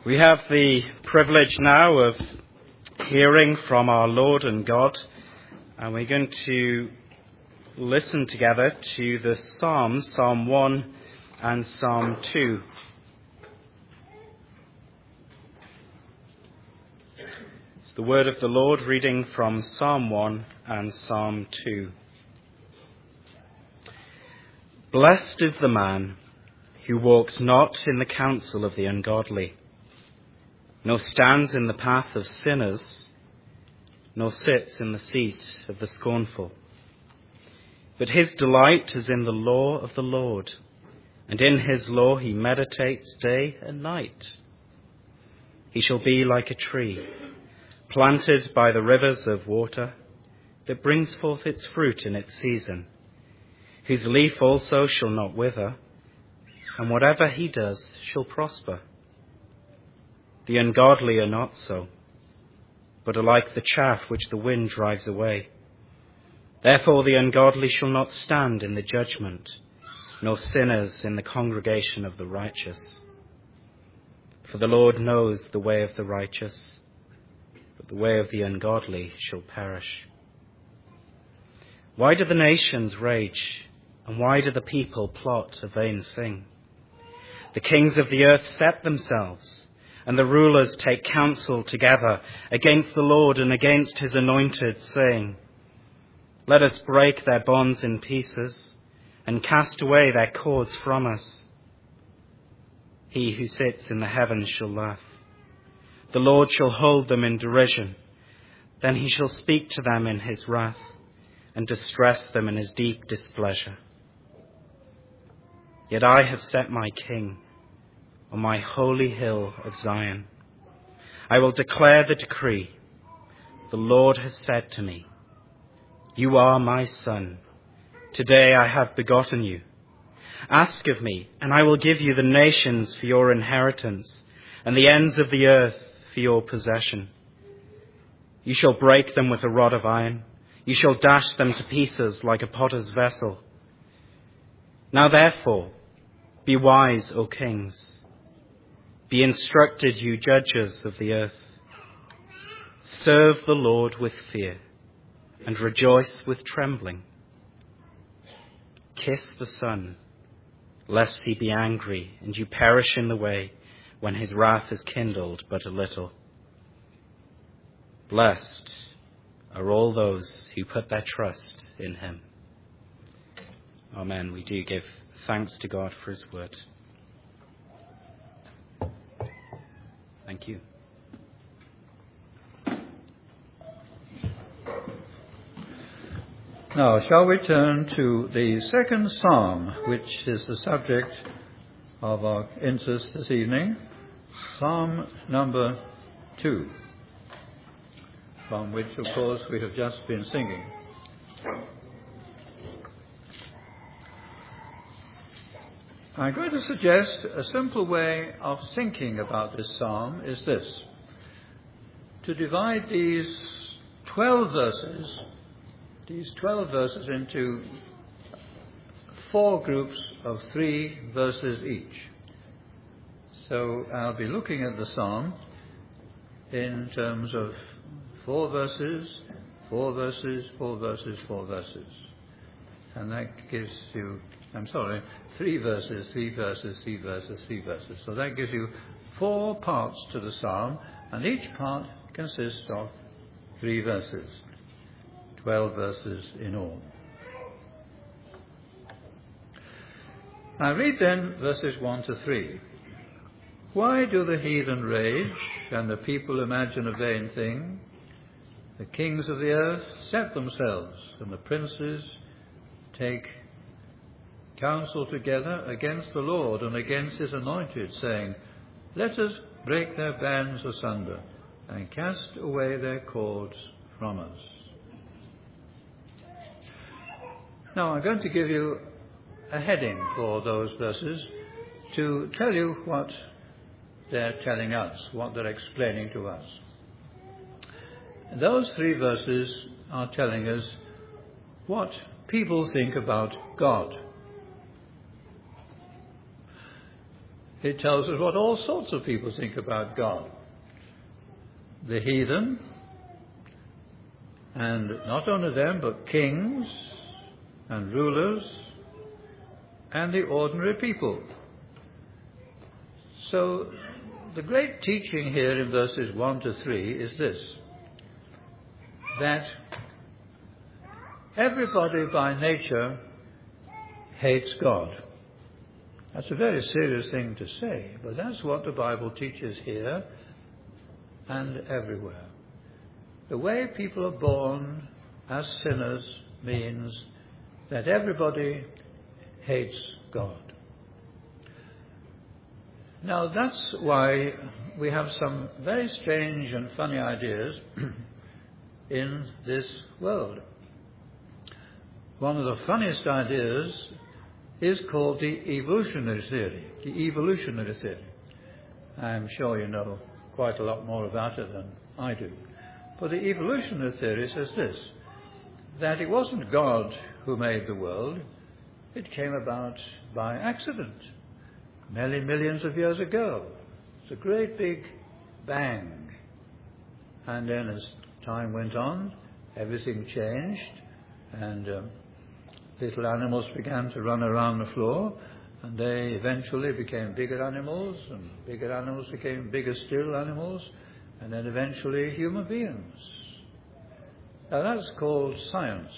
We have the privilege now of hearing from our Lord and God, and we're going to listen together to the Psalms, Psalm 1 and Psalm 2. It's the word of the Lord reading from Psalm 1 and Psalm 2. Blessed is the man who walks not in the counsel of the ungodly, nor stands in the path of sinners, nor sits in the seat of the scornful. But his delight is in the law of the Lord, and in his law he meditates day and night. He shall be like a tree planted by the rivers of water, that brings forth its fruit in its season, whose leaf also shall not wither, and whatever he does shall prosper. The ungodly are not so, but are like the chaff which the wind drives away. Therefore the ungodly shall not stand in the judgment, nor sinners in the congregation of the righteous. For the Lord knows the way of the righteous, but the way of the ungodly shall perish. Why do the nations rage, and why do the people plot a vain thing? The kings of the earth set themselves, and the rulers take counsel together against the Lord and against his anointed, saying, Let us break their bonds in pieces and cast away their cords from us. He who sits in the heavens shall laugh. The Lord shall hold them in derision. Then he shall speak to them in his wrath and distress them in his deep displeasure. Yet I have set my king on my holy hill of Zion. I will declare the decree. The Lord has said to me, You are my son. Today I have begotten you. Ask of me, and I will give you the nations for your inheritance, and the ends of the earth for your possession. You shall break them with a rod of iron. You shall dash them to pieces like a potter's vessel. Now therefore, be wise, O kings. Be instructed, you judges of the earth. Serve the Lord with fear, and rejoice with trembling. Kiss the Son, lest he be angry, and you perish in the way, when his wrath is kindled but a little. Blessed are all those who put their trust in him. Amen. We do give thanks to God for his word. Thank you. Now, shall we turn to the second psalm, which is the subject of our interest this evening, Psalm number 2, from which, of course, we have just been singing. I'm going to suggest a simple way of thinking about this psalm is this: to divide these 12 verses into 4 groups of 3 verses each. So I'll be looking at the psalm in terms of 4 verses, 4 verses, 4 verses, 4 verses. And that gives you, 3 verses, 3 verses, 3 verses, 3 verses. So that gives you 4 parts to the psalm, and each part consists of 3 verses. 12 verses in all. Now read then verses 1 to 3. Why do the heathen rage, and the people imagine a vain thing? The kings of the earth set themselves, and the princes take counsel together against the Lord and against his anointed, saying, Let us break their bands asunder, and cast away their cords from us. Now I'm going to give you a heading for those verses to tell you what they're telling us, what they're explaining to us. Those 3 verses are telling us what people think about God. it tells us what all sorts of people think about God. The heathen, and not only them, but kings and rulers and the ordinary people. So the great teaching here in verses 1 to 3 is this, that everybody by nature hates God. That's a very serious thing to say, but that's what the Bible teaches here and everywhere. The way people are born as sinners means that everybody hates God. Now that's why we have some very strange and funny ideas in this world. One of the funniest ideas is called the evolutionary theory. The evolutionary theory. I'm sure you know quite a lot more about it than I do. But the evolutionary theory says this, that it wasn't God who made the world, it came about by accident, many millions of years ago. It's a great big bang. And then as time went on, everything changed, and little animals began to run around the floor, and they eventually became bigger animals, and bigger animals became bigger still animals, and then eventually human beings. Now that's called science.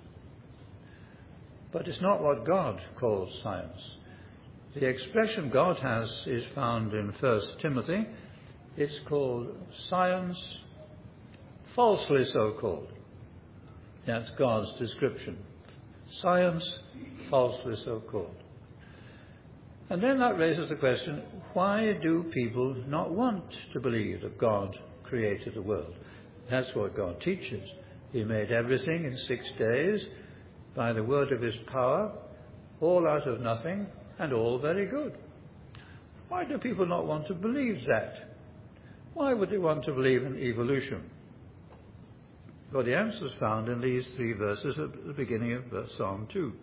But it's not what God calls science. The expression God has is found in 1 Timothy. It's called science, falsely so called. That's God's description. Science, falsely so called. And then that raises the question, why do people not want to believe that God created the world? That's what God teaches. He made everything in 6 days by the word of his power, all out of nothing, and all very good. Why do people not want to believe that? Why would they want to believe in evolution? Well, the answer is found in these 3 verses at the beginning of Psalm 2.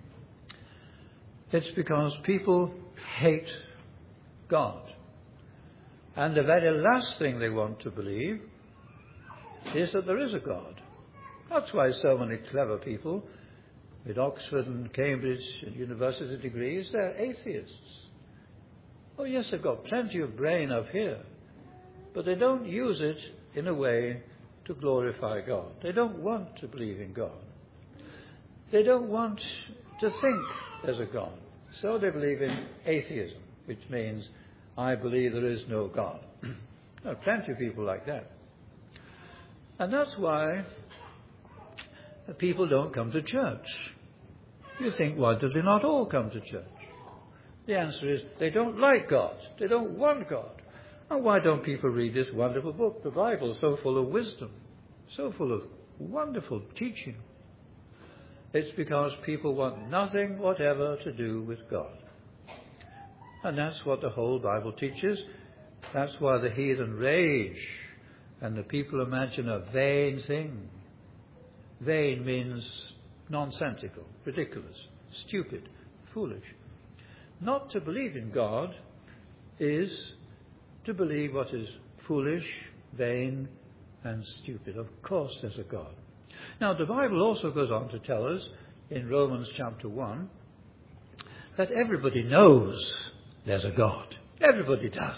It's because people hate God. And the very last thing they want to believe is that there is a God. That's why so many clever people with Oxford and Cambridge and university degrees, they're atheists. Oh yes, they've got plenty of brain up here, but they don't use it in a way to glorify God. They don't want to believe in God. They don't want to think there's a God. So they believe in atheism, which means, I believe there is no God. There are plenty of people like that. And that's why people don't come to church. You think, why do they not all come to church? The answer is, they don't like God. They don't want God. And why don't people read this wonderful book, the Bible, so full of wisdom, so full of wonderful teaching? It's because people want nothing whatever to do with God. And that's what the whole Bible teaches. That's why the heathen rage and the people imagine a vain thing. Vain means nonsensical, ridiculous, stupid, foolish. Not to believe in God is to believe what is foolish, vain, and stupid. Of course there's a God. Now the Bible also goes on to tell us in Romans chapter 1 that everybody knows there's a God. Everybody does.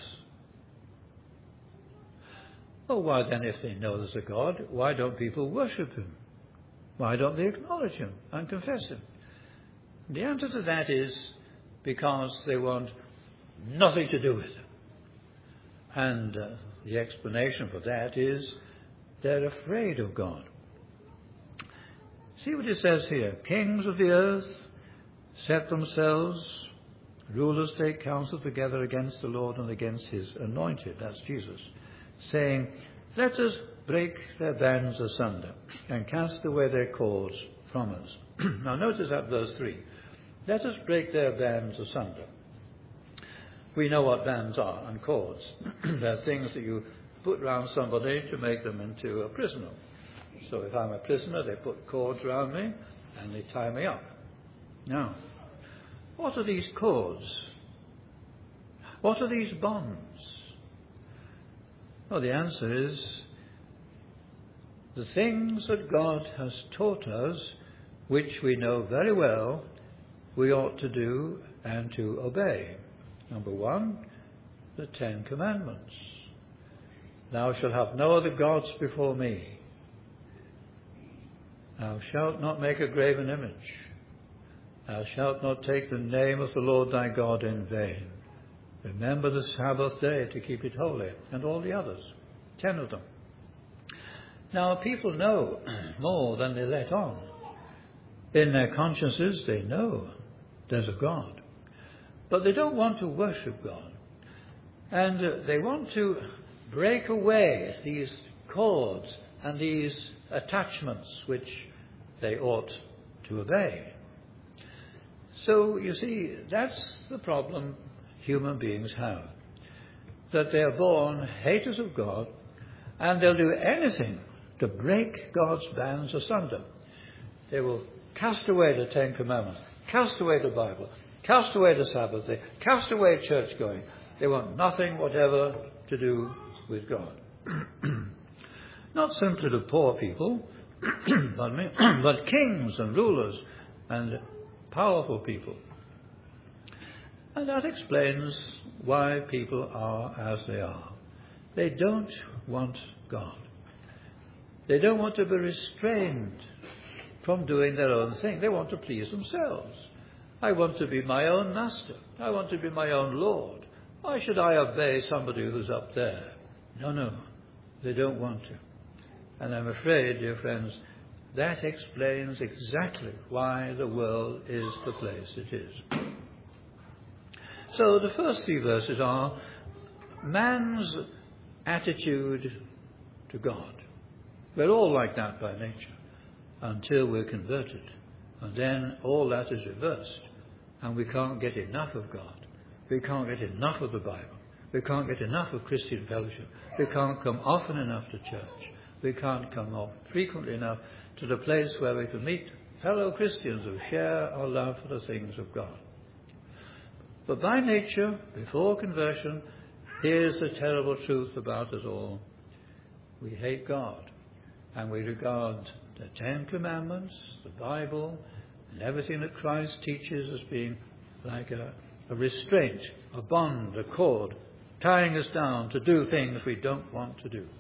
Oh, why then, if they know there's a God, why don't people worship him? Why don't they acknowledge him and confess him? The answer to that is because they want nothing to do with him. And the explanation for that is they're afraid of God. See what it says here. Kings of the earth set themselves, rulers take counsel together against the Lord and against his anointed, that's Jesus, saying, let us break their bands asunder and cast away their cords from us. Now notice that verse 3. Let us break their bands asunder. We know what bands are and cords. They're things that you put round somebody to make them into a prisoner. So if I'm a prisoner, they put cords around me and they tie me up. Now, what are these cords? What are these bonds? Well, the answer is the things that God has taught us, which we know very well we ought to do and to obey. Number one, the 10 Commandments. Thou shalt have no other gods before me. Thou shalt not make a graven image. Thou shalt not take the name of the Lord thy God in vain. Remember the Sabbath day to keep it holy, and all the others, 10 of them. Now, people know more than they let on. In their consciences, they know there's a God. But they don't want to worship God. And they want to break away these cords and these attachments which they ought to obey. So, you see, that's the problem human beings have. That they are born haters of God, and they'll do anything to break God's bands asunder. They will cast away the 10 Commandments, cast away the Bible, cast away the Sabbath day, cast away church going. They want nothing whatever to do with God. Not simply the poor people, but kings and rulers and powerful people. And that explains why people are as they are. They don't want God. They don't want to be restrained from doing their own thing. They want to please themselves. I want to be my own master. I want to be my own Lord. Why should I obey somebody who's up there? No, they don't want to. And I'm afraid, dear friends, that explains exactly why the world is the place it is. So the first 3 verses are man's attitude to God. We're all like that by nature until we're converted. And then all that is reversed. And we can't get enough of God. We can't get enough of the Bible. We can't get enough of Christian fellowship. We can't come often enough to church. We can't come off frequently enough to the place where we can meet fellow Christians who share our love for the things of God. But by nature, before conversion, here's the terrible truth about us all. We hate God, and we regard the 10 Commandments, the Bible, and everything that Christ teaches as being like a restraint, a bond, a cord, tying us down to do things we don't want to do.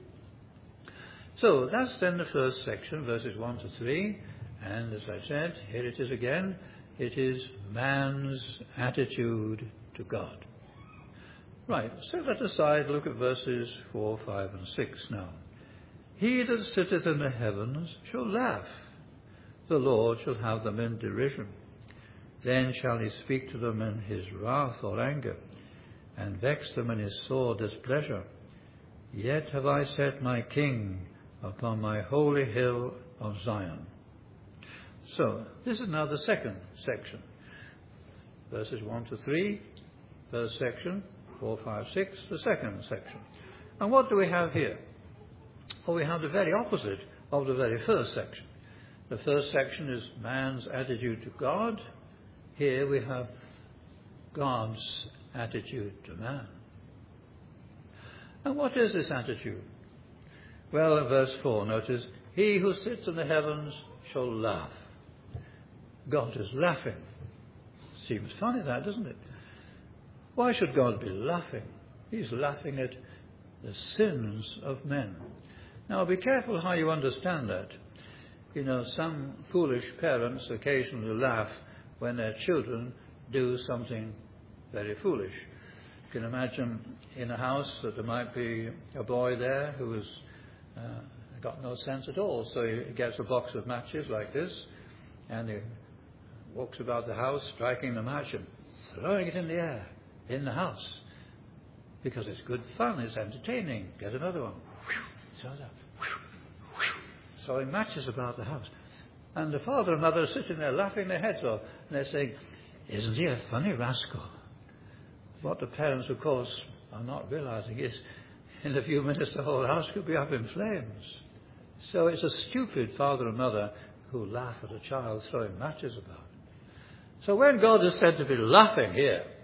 So that's then the first section, verses 1 to 3. And as I said, here it is again. It is man's attitude to God. Right, set that aside, look at verses 4, 5 and 6 now. He that sitteth in the heavens shall laugh. The Lord shall have them in derision. Then shall he speak to them in his wrath or anger, and vex them in his sore displeasure. Yet have I set my King upon my holy hill of Zion. So, this is now the second section. Verses 1 to 3, first section, 4, 5, 6, the second section. And what do we have here? Well, we have the very opposite of the very first section. The first section is man's attitude to God. Here we have God's attitude to man. And what is this attitude? Well, in verse 4, notice, he who sits in the heavens shall laugh. God is laughing. Seems funny that, doesn't it? Why should God be laughing? He's laughing at the sins of men. Now, be careful how you understand that. You know, some foolish parents occasionally laugh when their children do something very foolish. You can imagine in a house that there might be a boy there who has got no sense at all. So he gets a box of matches like this, and he walks about the house striking the match and throwing it in the air, in the house. Because it's good fun, it's entertaining. Get another one. Throw that. Throwing matches about the house. And the father and mother are sitting there laughing their heads off. And they're saying, isn't he a funny rascal? What the parents, of course, are not realizing is in a few minutes the whole house could be up in flames. So it's a stupid father and mother who laugh at a child throwing matches about. So when God is said to be laughing here,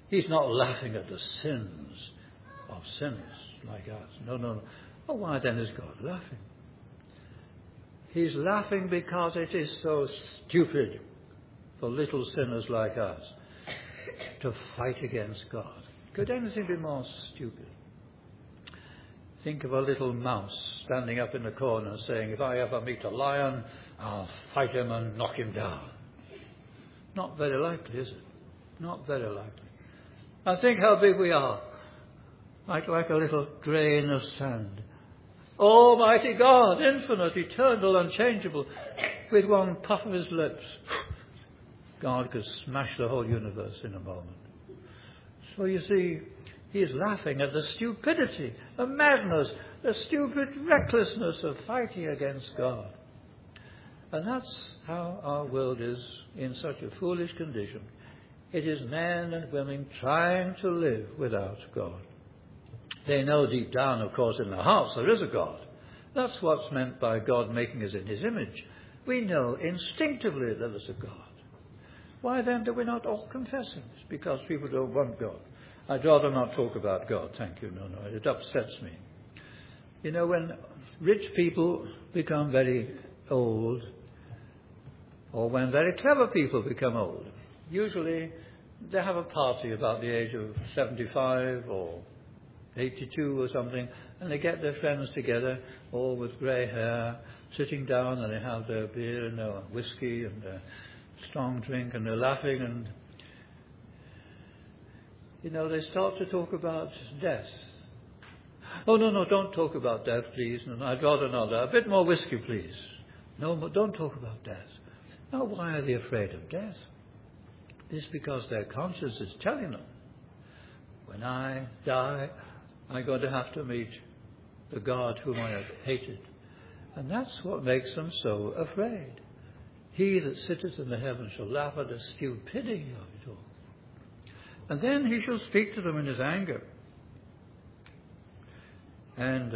He's not laughing at the sins of sinners like us. No, no, no. Well, why then is God laughing? He's laughing because it is so stupid for little sinners like us to fight against God. Could anything be more stupid? Think of a little mouse standing up in the corner saying, if I ever meet a lion, I'll fight him and knock him down. Not very likely, is it? Not very likely. And think how big we are. Like a little grain of sand. Almighty God, infinite, eternal, unchangeable. With one puff of his lips, God could smash the whole universe in a moment. So you see, he is laughing at the stupidity, the madness, the stupid recklessness of fighting against God. And that's how our world is in such a foolish condition. It is men and women trying to live without God. They know deep down, of course, in their hearts there is a God. That's what's meant by God making us in his image. We know instinctively there is a God. Why then do we not all confess him? It's because people don't want God. I'd rather not talk about God, thank you. No, it upsets me. You know, when rich people become very old, or when very clever people become old, usually they have a party about the age of 75 or 82 or something, and they get their friends together, all with grey hair, sitting down, and they have their beer and their whiskey and their strong drink, and they're laughing, and you know, they start to talk about death. Oh, no, don't talk about death, please. No, I'd rather not. A bit more whiskey, please. No, don't talk about death. Now, why are they afraid of death? It's because their conscience is telling them, when I die, I'm going to have to meet the God whom I have hated. And that's what makes them so afraid. He that sitteth in the heavens shall laugh at the stupidity of it all. And then he shall speak to them in his anger. And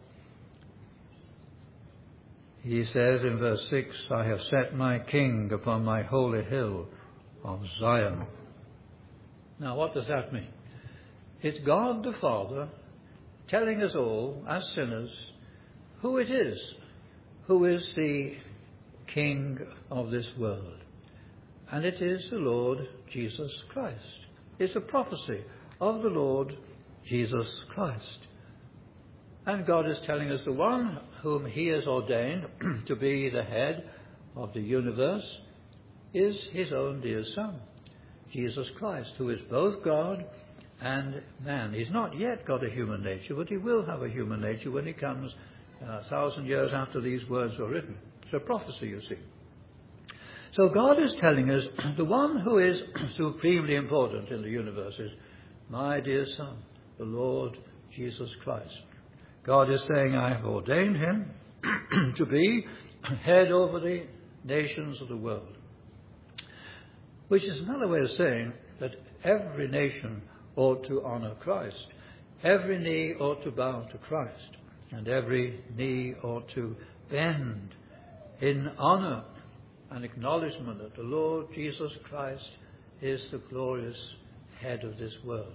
he says in verse 6, I have set my king upon my holy hill of Zion. Now, what does that mean? It's God the Father telling us all, as sinners, who it is who is the king of this world. And it is the Lord Jesus Christ. It's a prophecy of the Lord Jesus Christ. And God is telling us the one whom he has ordained to be the head of the universe is his own dear Son, Jesus Christ, who is both God and man. He's not yet got a human nature, but he will have a human nature when he comes 1,000 years after these words were written. It's a prophecy, you see. So God is telling us the one who is supremely important in the universe is my dear Son, the Lord Jesus Christ. God is saying, I have ordained him to be head over the nations of the world. Which is another way of saying that every nation ought to honor Christ. Every knee ought to bow to Christ. And every knee ought to bend in honor and acknowledgement that the Lord Jesus Christ is the glorious head of this world.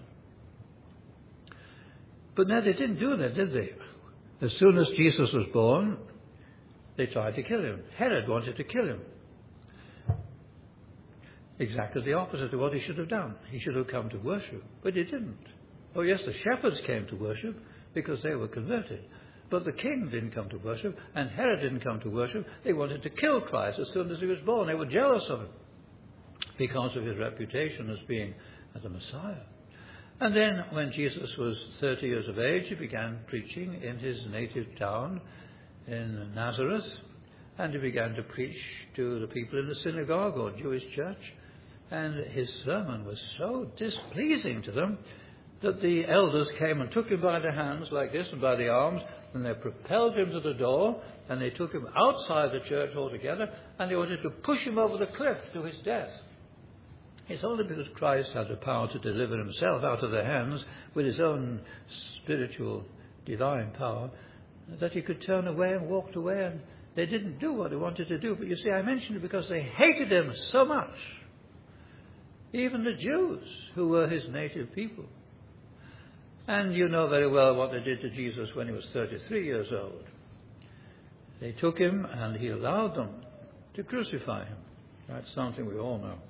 But now they didn't do that, did they? As soon as Jesus was born, they tried to kill him. Herod wanted to kill him. Exactly the opposite of what he should have done. He should have come to worship, but he didn't. Oh yes, the shepherds came to worship because they were converted. But the king didn't come to worship, and Herod didn't come to worship. They wanted to kill Christ as soon as he was born. They were jealous of him because of his reputation as being the Messiah. And then when Jesus was 30 years of age, he began preaching in his native town in Nazareth, and he began to preach to the people in the synagogue or Jewish church. And his sermon was so displeasing to them that the elders came and took him by the hands like this and by the arms, and they propelled him to the door, and they took him outside the church altogether, and they wanted to push him over the cliff to his death. It's only because Christ had the power to deliver himself out of their hands with his own spiritual, divine power that he could turn away and walked away, and they didn't do what he wanted to do. But you see, I mentioned it because they hated him so much even the Jews, who were his native people. And you know very well what they did to Jesus when he was 33 years old. They took him and he allowed them to crucify him. That's something we all know.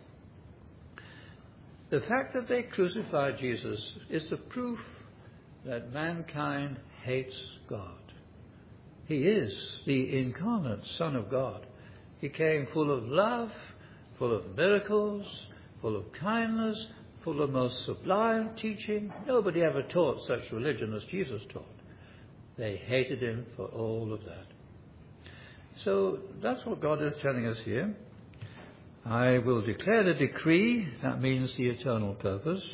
The fact that they crucified Jesus is the proof that mankind hates God. He is the incarnate Son of God. He came full of love, full of miracles, full of kindness, full of most sublime teaching. Nobody ever taught such religion as Jesus taught. They hated him for all of that. So that's what God is telling us here. I will declare the decree, that means the eternal purpose.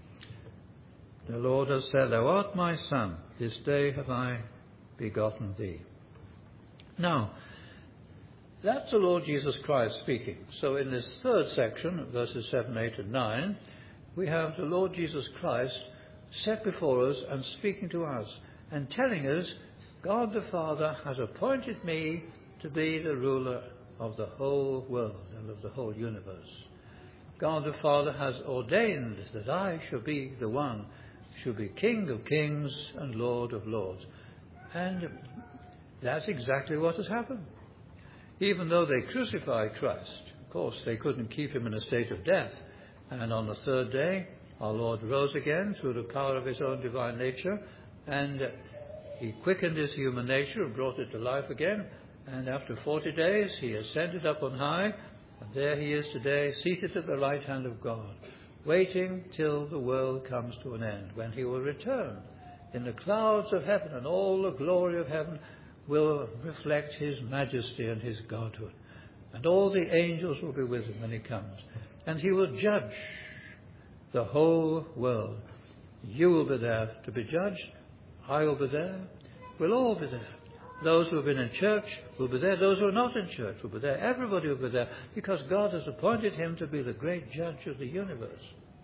The Lord has said, Thou art my Son, this day have I begotten thee. Now, that's the Lord Jesus Christ speaking. So in this third section, verses 7, 8 and 9, we have the Lord Jesus Christ set before us and speaking to us and telling us, God the Father has appointed me to be the ruler of the whole world and of the whole universe. God the Father has ordained that I shall be the one, shall be King of kings and Lord of lords. And that's exactly what has happened. Even though they crucified Christ, of course, they couldn't keep him in a state of death. And on the third day, our Lord rose again through the power of his own divine nature, and he quickened his human nature and brought it to life again. And after 40 days, he ascended up on high, and there he is today, seated at the right hand of God, waiting till the world comes to an end, when he will return in the clouds of heaven, and all the glory of heaven will reflect his majesty and his godhood. And all the angels will be with him when he comes. And he will judge the whole world. You will be there to be judged. I will be there. We'll all be there. Those who have been in church will be there. Those who are not in church will be there. Everybody will be there, because God has appointed him to be the great judge of the universe.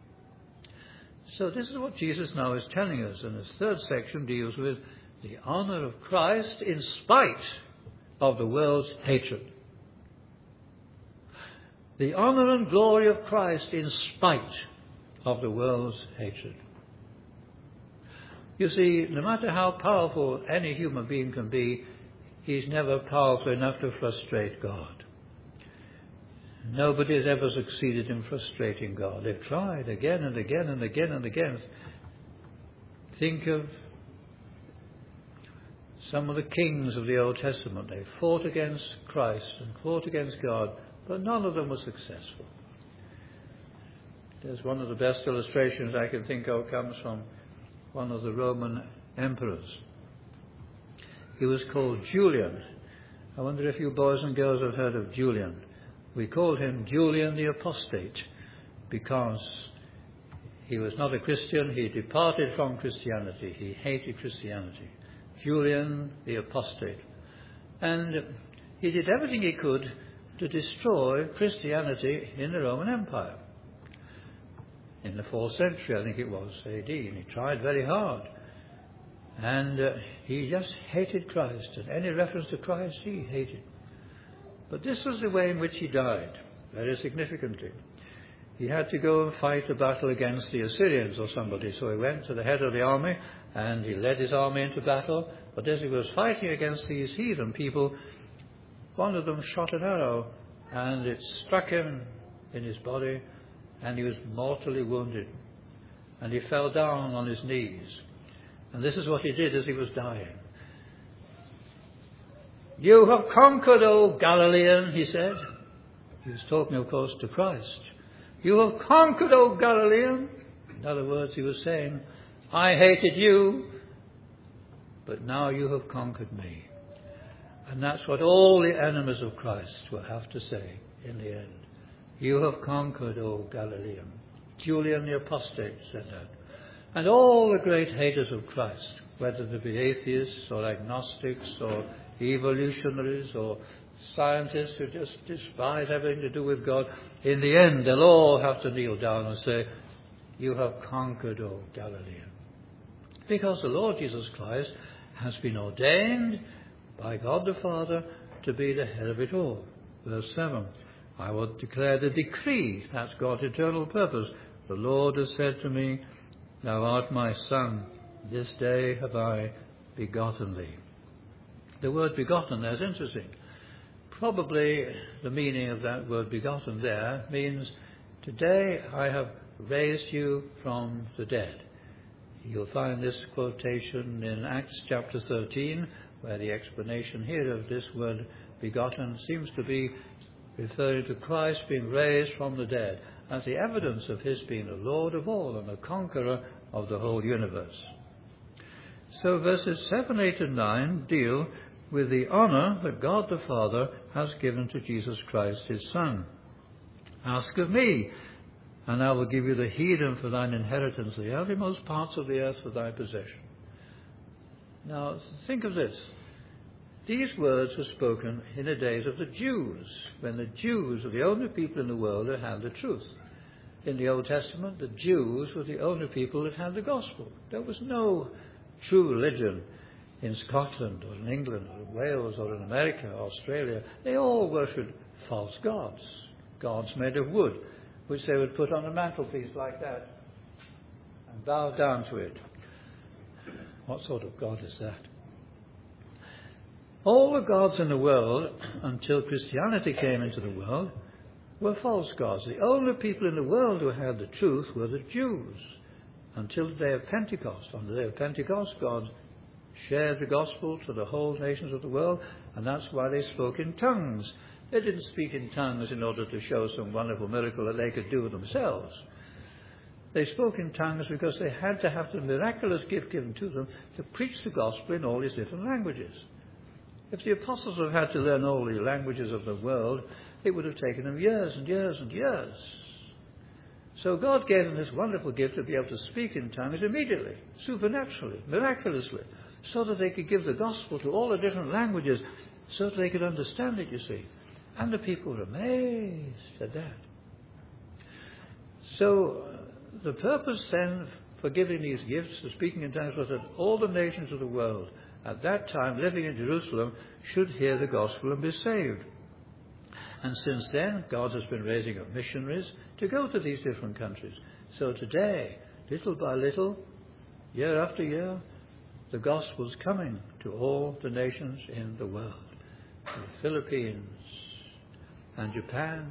So this is what Jesus now is telling us. And this third section deals with the honor of Christ in spite of the world's hatred. The honor and glory of Christ in spite of the world's hatred. You see, no matter how powerful any human being can be, he's never powerful enough to frustrate God. Nobody has ever succeeded in frustrating God. They've tried again and again and again and again. Think of some of the kings of the Old Testament. They fought against Christ and fought against God, but none of them were successful. There's one of the best illustrations I can think of comes from one of the Roman emperors. He was called Julian. I wonder if you boys and girls have heard of Julian. We called him Julian the Apostate because he was not a Christian. He departed from Christianity. He hated Christianity. Julian the Apostate. And he did everything he could to destroy Christianity in the Roman Empire. In the 4th century, I think it was, AD, and he tried very hard. And he just hated Christ, and any reference to Christ he hated. But this was the way in which he died, very significantly. He had to go and fight a battle against the Assyrians or somebody, so he went to the head of the army, and he led his army into battle. But as he was fighting against these heathen people, one of them shot an arrow, and it struck him in his body, and he was mortally wounded. And he fell down on his knees. And this is what he did as he was dying. "You have conquered, O Galilean," he said. He was talking, of course, to Christ. "You have conquered, O Galilean." In other words, he was saying, I hated you, but now you have conquered me. And that's what all the enemies of Christ will have to say in the end. You have conquered, O Galilean. Julian the Apostate said that. And all the great haters of Christ, whether they be atheists or agnostics or evolutionaries or scientists who just despise everything to do with God, in the end they'll all have to kneel down and say, you have conquered, O Galilean. Because the Lord Jesus Christ has been ordained by God the Father to be the head of it all. Verse 7. I will declare the decree. That's God's eternal purpose. The Lord has said to me, thou art my son. This day have I begotten thee. The word begotten there is interesting. Probably the meaning of that word begotten there means, today I have raised you from the dead. You'll find this quotation in Acts chapter 13, where the explanation here of this word begotten seems to be referring to Christ being raised from the dead as the evidence of his being the Lord of all and the conqueror of the whole universe. So verses 7, 8 and 9 deal with the honour that God the Father has given to Jesus Christ his Son. Ask of me, and I will give you the heathen for thine inheritance, the uttermost parts of the earth for thy possession. Now think of this. These words were spoken in the days of the Jews, when the Jews were the only people in the world that had the truth. In the Old Testament, the Jews were the only people that had the gospel. There was no true religion in Scotland or in England or in Wales or in America or Australia. They all worshipped false gods, gods made of wood, which they would put on a mantelpiece like that and bow down to it. What sort of God is that? All the gods in the world, until Christianity came into the world, were false gods. The only people in the world who had the truth were the Jews, until the day of Pentecost. On the day of Pentecost, God shared the gospel to the whole nations of the world, and that's why they spoke in tongues. They didn't speak in tongues in order to show some wonderful miracle that they could do themselves. They spoke in tongues because they had to have the miraculous gift given to them to preach the gospel in all these different languages. If the apostles had had to learn all the languages of the world, it would have taken them years and years and years. So God gave them this wonderful gift to be able to speak in tongues immediately, supernaturally, miraculously, so that they could give the gospel to all the different languages, so that they could understand it, you see. And the people were amazed at that. So the purpose then for giving these gifts, of speaking in tongues, was that all the nations of the world at that time living in Jerusalem should hear the gospel and be saved. And since then, God has been raising up missionaries to go to these different countries. So today, little by little, year after year, the gospel is coming to all the nations in the world. The Philippines and Japan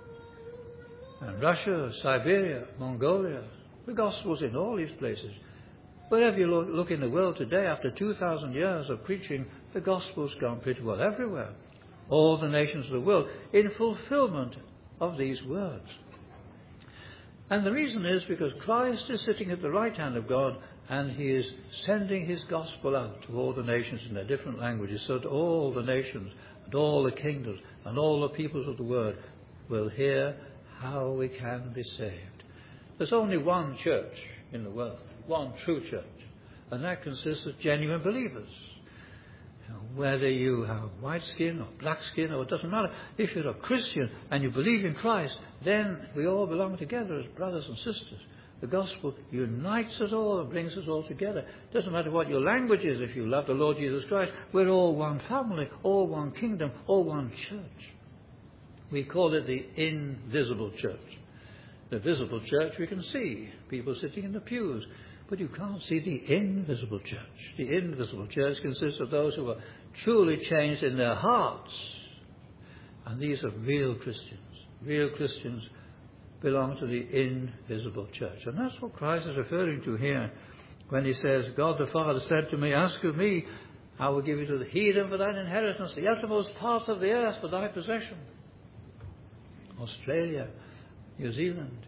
and Russia, Siberia, Mongolia. The gospel's in all these places. Wherever you look in the world today, after 2,000 years of preaching, the gospel's gone pretty well everywhere. All the nations of the world, in fulfillment of these words. And the reason is because Christ is sitting at the right hand of God, and he is sending his gospel out to all the nations in their different languages, so that all the nations and all the kingdoms and all the peoples of the world will hear how we can be saved. There's only one church in the world, one true church, and that consists of genuine believers. Whether you have white skin or black skin, or it doesn't matter. If you're a Christian and you believe in Christ, then we all belong together as brothers and sisters. The gospel unites us all and brings us all together. It doesn't matter what your language is. If you love the Lord Jesus Christ, we're all one family, all one kingdom, all one church. We call it the invisible church. The visible church we can see, people sitting in the pews. But you can't see the invisible church. The invisible church consists of those who are truly changed in their hearts. And these are real Christians. Real Christians belong to the invisible church. And that's what Christ is referring to here when he says, God the Father said to me, ask of me, I will give you to the heathen for thine inheritance, the uttermost parts of the earth for thy possession. Australia, New Zealand.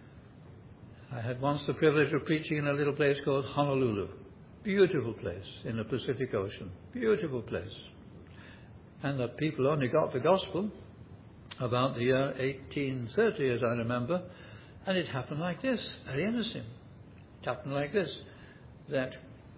I had once the privilege of preaching in a little place called Honolulu. Beautiful place in the Pacific Ocean. Beautiful place. And the people only got the gospel about the year 1830, as I remember. And it happened like this, very innocent. It happened like this, that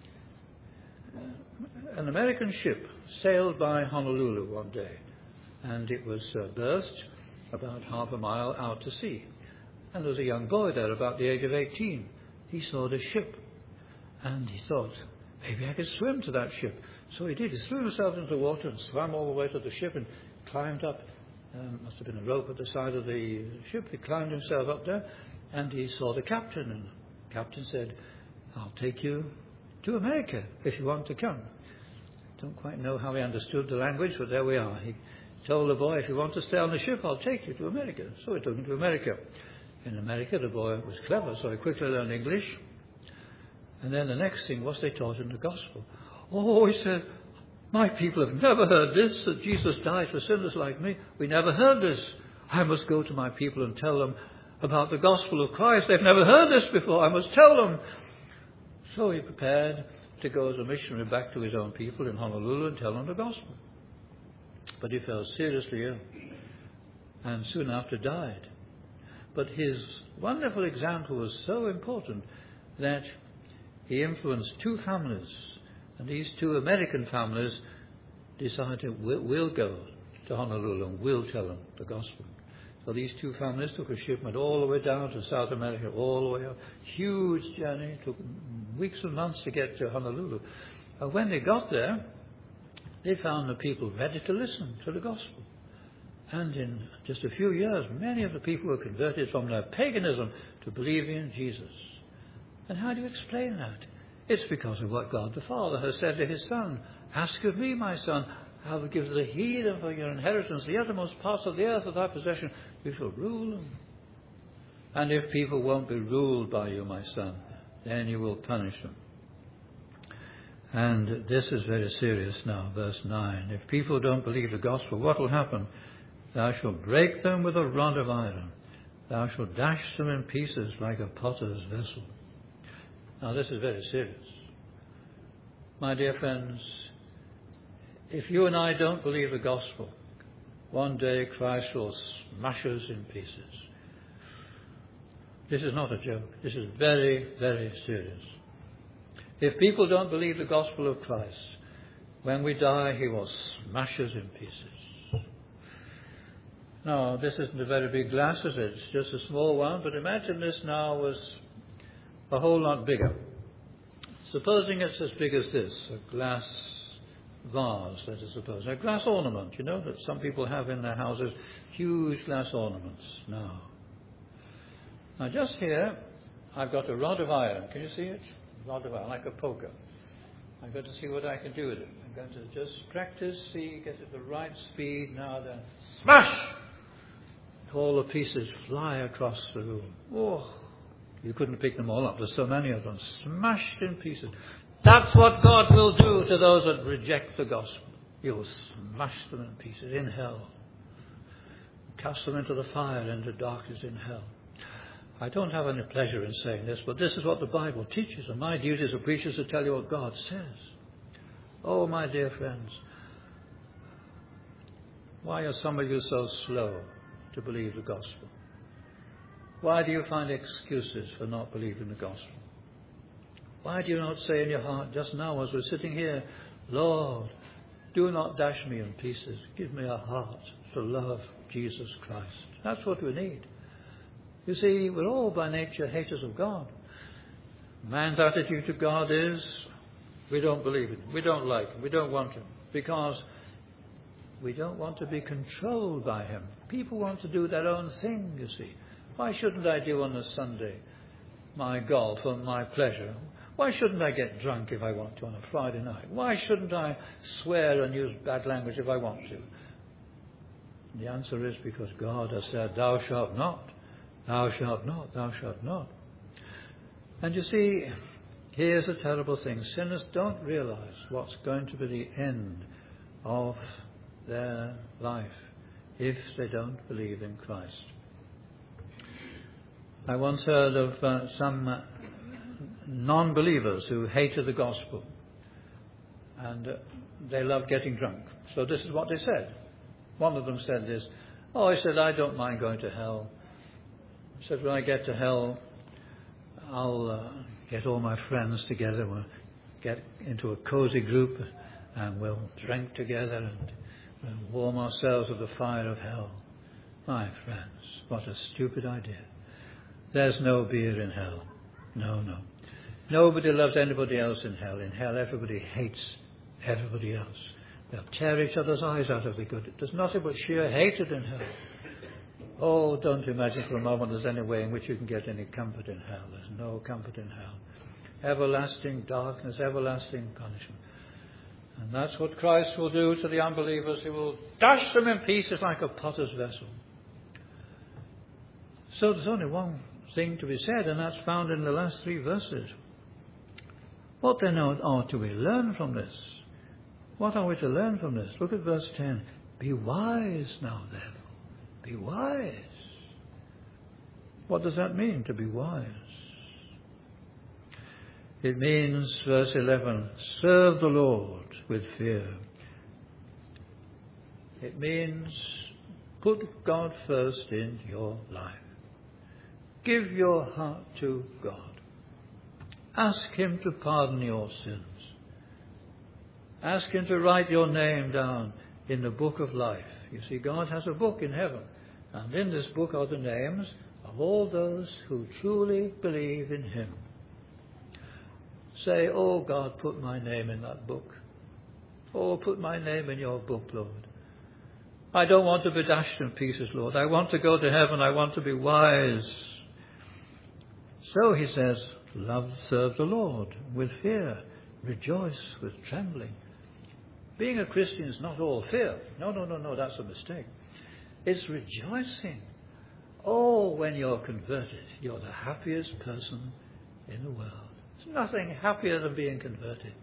an American ship sailed by Honolulu one day. And it was berthed about half a mile out to sea. And there was a young boy there about the age of 18. He saw the ship. And he thought, maybe I could swim to that ship. So he did. He threw himself into the water and swam all the way to the ship and climbed up must have been a rope at the side of the ship. He climbed himself up there, and he saw the captain. And the captain said, "I'll take you to America if you want to come." Don't quite know how he understood the language, but there we are. He told the boy, "If you want to stay on the ship, I'll take you to America." So he took him to America. In America, the boy was clever, so he quickly learned English. And then the next thing was they taught him the gospel. "Oh," he said, "my people have never heard this, that Jesus died for sinners like me. We never heard this. I must go to my people and tell them about the gospel of Christ. They've never heard this before. I must tell them." So he prepared to go as a missionary back to his own people in Honolulu and tell them the gospel. But he fell seriously ill and soon after died. But his wonderful example was so important that he influenced two families. And these two American families decided, we'll go to Honolulu and we'll tell them the gospel. So these two families took a ship, went all the way down to South America, all the way up. Huge journey, took weeks and months to get to Honolulu. And when they got there, they found the people ready to listen to the gospel. And in just a few years, many of the people were converted from their paganism to believing in Jesus. And how do you explain that? It's because of what God the Father has said to his Son. "Ask of me, my son, I will give the heathen for your inheritance, the uttermost parts of the earth for thy possession. You shall rule them. And if people won't be ruled by you, my son, then you will punish them." And this is very serious now, verse 9. "If people don't believe the gospel, what will happen? Thou shalt break them with a rod of iron. Thou shalt dash them in pieces like a potter's vessel." Now this is very serious. My dear friends, if you and I don't believe the gospel, one day Christ will smash us in pieces. This is not a joke. This is very, very serious. If people don't believe the gospel of Christ, when we die, he will smash us in pieces. Now, this isn't a very big glass, is it? It's just a small one, but imagine this now was a whole lot bigger. Supposing it's as big as this, a glass vase, let us suppose. A glass ornament, you know, that some people have in their houses, huge glass ornaments now. Now, just here, I've got a rod of iron. Can you see it? A rod of iron, like a poker. I've got to see what I can do with it. I'm going to just practice, see, get it the right speed. Now then, smash! All the pieces fly across the room. Oh, you couldn't pick them all up. There's so many of them. Smashed in pieces. That's what God will do to those that reject the gospel. He will smash them in pieces in hell. Cast them into the fire, into darkness in hell. I don't have any pleasure in saying this, but this is what the Bible teaches. And my duty as a preacher is to tell you what God says. Oh, my dear friends, why are some of you so slow to believe the gospel? Why do you find excuses for not believing the gospel? Why do you not say in your heart, just now as we're sitting here, "Lord, do not dash me in pieces. Give me a heart to love Jesus Christ." That's what we need. You see, we're all by nature haters of God. Man's attitude to God is, we don't believe him, we don't like him, we don't want him, because we don't want to be controlled by him. People want to do their own thing, you see. Why shouldn't I do on a Sunday my golf or my pleasure? Why shouldn't I get drunk if I want to on a Friday night? Why shouldn't I swear and use bad language if I want to? The answer is because God has said, "Thou shalt not, thou shalt not, thou shalt not." And you see, here's a terrible thing. Sinners don't realize what's going to be the end of their life if they don't believe in Christ. I once heard of some non-believers who hated the gospel, and they loved getting drunk. So this is what they said. One of them said this, he said, "I don't mind going to hell." He said, "When I get to hell, I'll get all my friends together, we'll get into a cozy group and we'll drink together and we'll warm ourselves with the fire of hell." My friends, what a stupid idea. There's no beer in hell. No. Nobody loves anybody else in hell. In hell, everybody hates everybody else. They'll tear each other's eyes out if they could. There's nothing but sheer hatred in hell. Oh, don't imagine for a moment there's any way in which you can get any comfort in hell. There's no comfort in hell. Everlasting darkness, everlasting punishment. And that's what Christ will do to the unbelievers. He will dash them in pieces like a potter's vessel. So there's only one thing to be said, and that's found in the last 3 verses. What then are we learn from this? What are we to learn from this? Look at verse 10. Be wise now, therefore. Be wise. What does that mean, to be wise? It means, verse 11, serve the Lord with fear. It means put God first in your life. Give your heart to God. Ask Him to pardon your sins. Ask Him to write your name down in the book of life. You see, God has a book in heaven, and in this book are the names of all those who truly believe in Him. Say, oh God, put my name in that book. Oh, put my name in your book, Lord. I don't want to be dashed in pieces, Lord. I want to go to heaven. I want to be wise. So he says, serve the Lord with fear. Rejoice with trembling. Being a Christian is not all fear. No, that's a mistake. It's rejoicing. Oh, when you're converted, you're the happiest person in the world. There's nothing happier than being converted.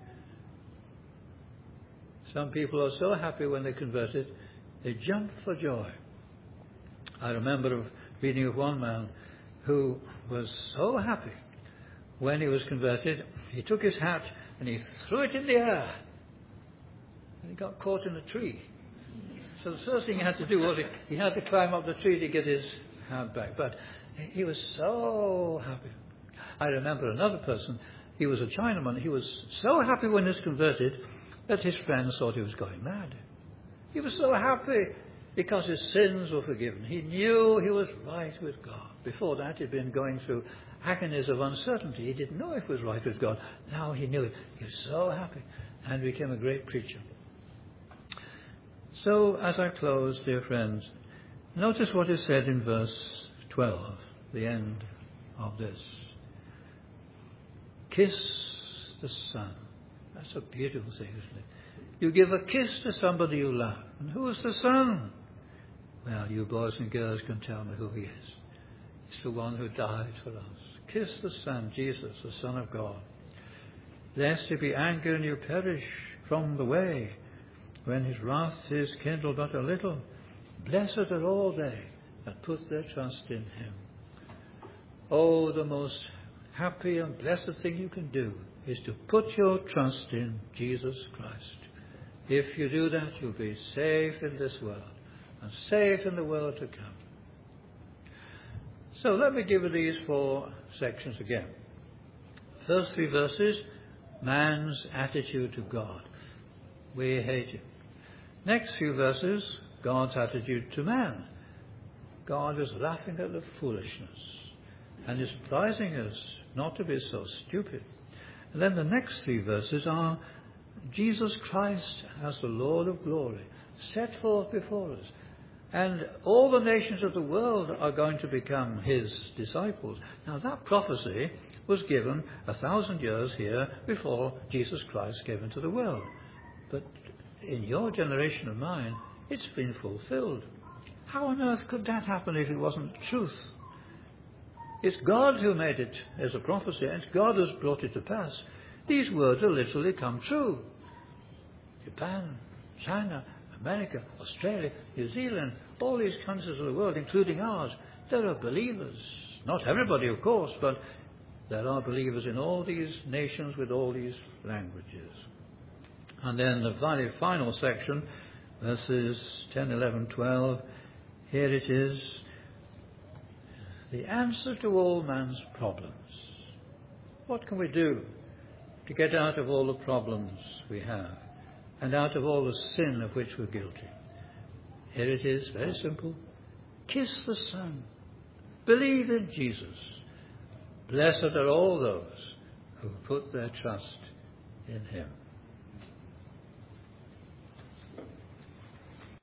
Some people are so happy when they're converted, they jump for joy. I remember reading of one man who was so happy when he was converted. He took his hat and he threw it in the air. And he got caught in a tree. So the first thing he had to do was he had to climb up the tree to get his hat back. But he was so happy. I remember another person, he was a Chinaman. He was so happy when he was converted that his friends thought he was going mad. He was so happy because his sins were forgiven. He knew he was right with God. Before that, he'd been going through agonies of uncertainty. He didn't know if he was right with God. Now he knew it. He was so happy and became a great preacher. So, as I close, dear friends, notice what is said in verse 12, the end of this. Kiss the Son. That's a beautiful thing, isn't it? You give a kiss to somebody you love. And who is the Son? Well, you boys and girls can tell me who He is. He's the one who died for us. Kiss the Son, Jesus, the Son of God. Lest He be angry and you perish from the way, when His wrath is kindled but a little. Blessed are all they that put their trust in Him. Oh, the most happy and blessed thing you can do is to put your trust in Jesus Christ. If you do that, you'll be safe in this world and safe in the world to come. So let me give you these 4 sections again. First 3 verses, man's attitude to God. We hate Him. Next few verses, God's attitude to man. God is laughing at the foolishness and is advising us not to be so stupid. And then the next 3 verses are Jesus Christ as the Lord of glory, set forth before us. And all the nations of the world are going to become His disciples. Now that prophecy was given 1,000 years here before Jesus Christ came into the world. But in your generation of mine, it's been fulfilled. How on earth could that happen if it wasn't the truth? It's God who made it as a prophecy, and God has brought it to pass. These words have literally come true. Japan, China, America, Australia, New Zealand, all these countries of the world, including ours, there are believers. Not everybody, of course, but there are believers in all these nations with all these languages. And then the very final section, verses 10, 11, 12, here it is. The answer to all man's problems. What can we do to get out of all the problems we have and out of all the sin of which we're guilty? Here it is, very simple. Kiss the Son. Believe in Jesus. Blessed are all those who put their trust in Him.